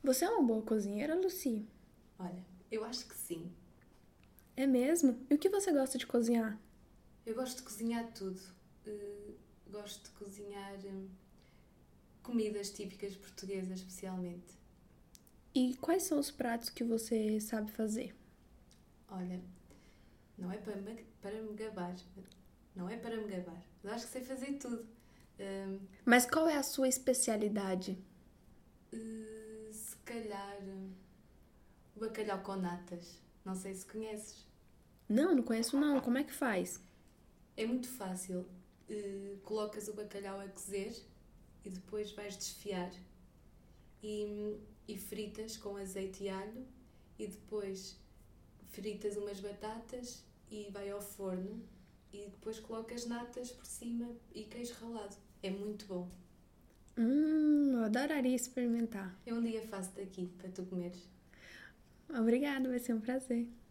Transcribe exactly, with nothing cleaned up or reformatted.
Você é uma boa cozinheira, Lucy? Olha, eu acho que sim. É mesmo? E o que você gosta de cozinhar? Eu gosto de cozinhar tudo. Uh, gosto de cozinhar hum, comidas típicas portuguesas, especialmente. E quais são os pratos que você sabe fazer? Olha, não é para me, para me gabar. Não é para me gabar. Mas acho que sei fazer tudo. Hum, Mas qual é a sua especialidade? uh, se calhar hum, o bacalhau com natas. Não sei se conheces. Não, não conheço não. Como é que faz? É muito fácil. Uh, colocas o bacalhau a cozer e depois vais desfiar e, e fritas com azeite e alho e depois fritas umas batatas e vai ao forno e depois colocas natas por cima e queijo ralado. É muito bom. Hum, eu adoraria experimentar. Eu um dia faço daqui para tu comeres. Obrigada, vai ser um prazer.